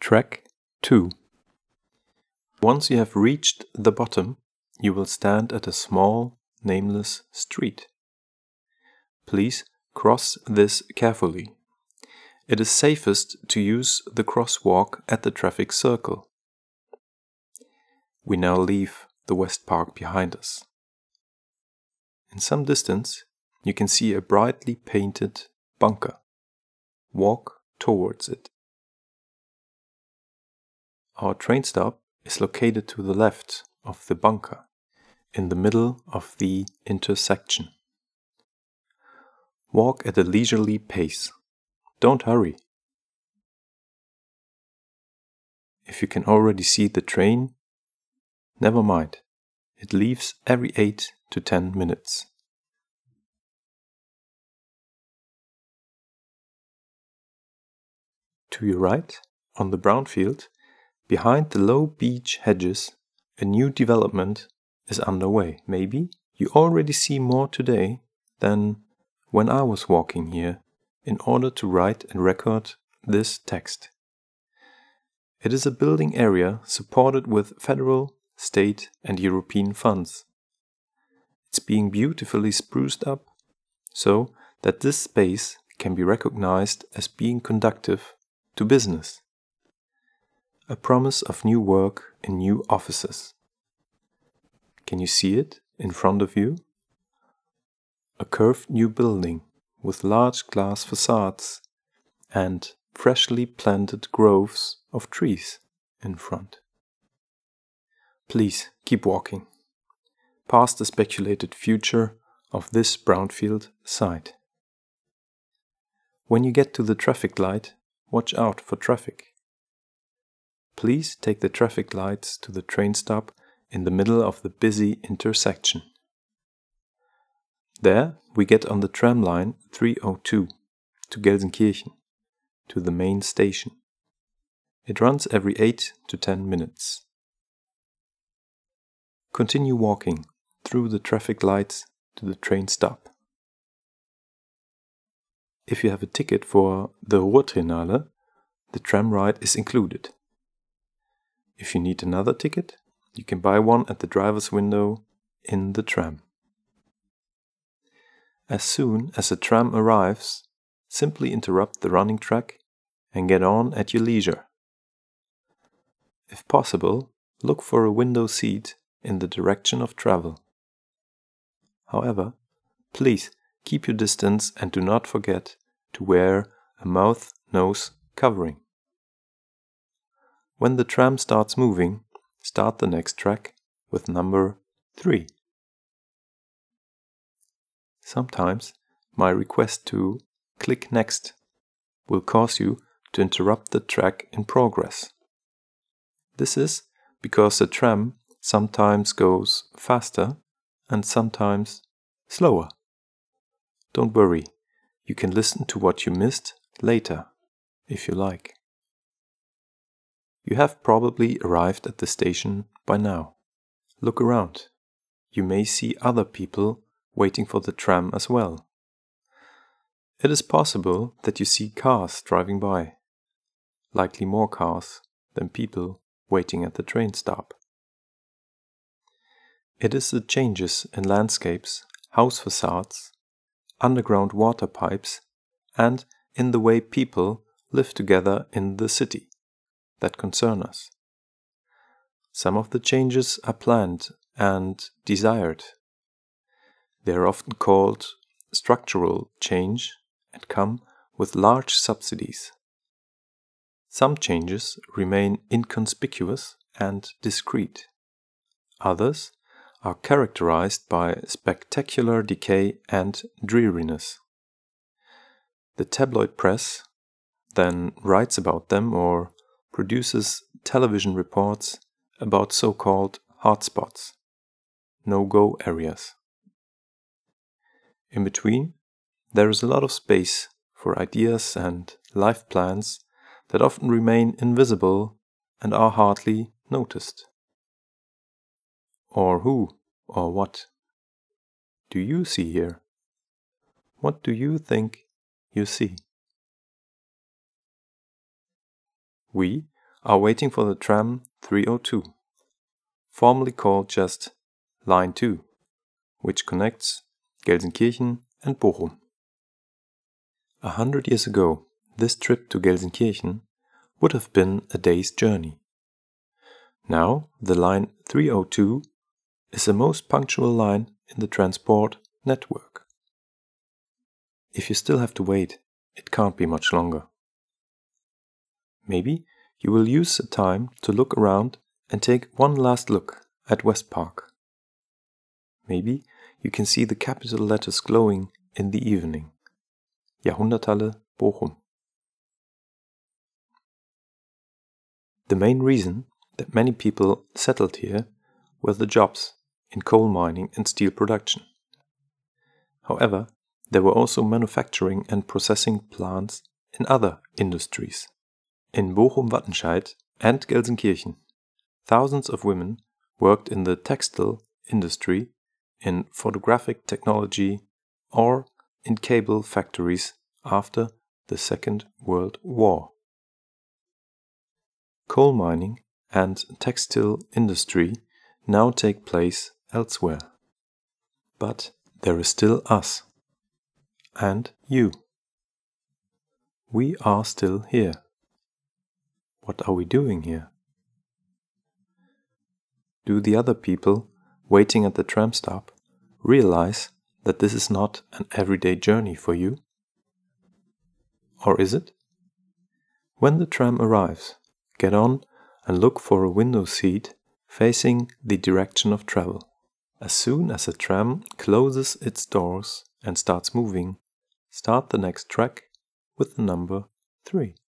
Track 2. Once you have reached the bottom, you will stand at a small, nameless street. Please cross this carefully. It is safest to use the crosswalk at the traffic circle. We now leave the West Park behind us. In some distance, you can see a brightly painted bunker. Walk towards it. Our train stop is located to the left of the bunker, in the middle of the intersection. Walk at a leisurely pace. Don't hurry. If you can already see the train, never mind. It leaves every 8 to 10 minutes. To your right, on the brown field, behind the low beech hedges, a new development is underway. Maybe you already see more today than when I was walking here in order to write and record this text. It is a building area supported with federal, state and European funds. It's being beautifully spruced up so that this space can be recognized as being conducive to business. A promise of new work in new offices. Can you see it in front of you? A curved new building with large glass facades and freshly planted groves of trees in front. Please keep walking, past the speculated future of this brownfield site. When you get to the traffic light, watch out for traffic. Please take the traffic lights to the train stop in the middle of the busy intersection. There we get on the tram line 302 to Gelsenkirchen, to the main station. It runs every 8 to 10 minutes. Continue walking through the traffic lights to the train stop. If you have a ticket for the Ruhrtriennale, the tram ride is included. If you need another ticket, you can buy one at the driver's window in the tram. As soon as a tram arrives, simply interrupt the running track and get on at your leisure. If possible, look for a window seat in the direction of travel. However, please keep your distance and do not forget to wear a mouth-nose covering. When the tram starts moving, start the next track with number 3. Sometimes my request to click next will cause you to interrupt the track in progress. This is because the tram sometimes goes faster and sometimes slower. Don't worry, you can listen to what you missed later, if you like. You have probably arrived at the station by now. Look around. You may see other people waiting for the tram as well. It is possible that you see cars driving by. Likely more cars than people waiting at the train stop. It is the changes in landscapes, house facades, underground water pipes, and in the way people live together in the city that concern us. Some of the changes are planned and desired. They are often called structural change and come with large subsidies. Some changes remain inconspicuous and discreet. Others are characterized by spectacular decay and dreariness. The tabloid press then writes about them or produces television reports about so-called hotspots, no-go areas. In between, there is a lot of space for ideas and life plans that often remain invisible and are hardly noticed. Or who or what do you see here? What do you think you see? We are waiting for the tram 302, formerly called just Line 2, which connects Gelsenkirchen and Bochum. 100 years ago, this trip to Gelsenkirchen would have been a day's journey. Now, the line 302 is the most punctual line in the transport network. If you still have to wait, it can't be much longer. Maybe you will use the time to look around and take one last look at West Park. Maybe you can see the capital letters glowing in the evening. Jahrhunderthalle, Bochum. The main reason that many people settled here were the jobs in coal mining and steel production. However, there were also manufacturing and processing plants in other industries. In Bochum-Wattenscheid and Gelsenkirchen, thousands of women worked in the textile industry, in photographic technology, or in cable factories after the Second World War. Coal mining and textile industry now take place elsewhere. But there is still us. And you. We are still here. What are we doing here? Do the other people waiting at the tram stop realize that this is not an everyday journey for you? Or is it? When the tram arrives, get on and look for a window seat facing the direction of travel. As soon as the tram closes its doors and starts moving, start the next track with the number 3.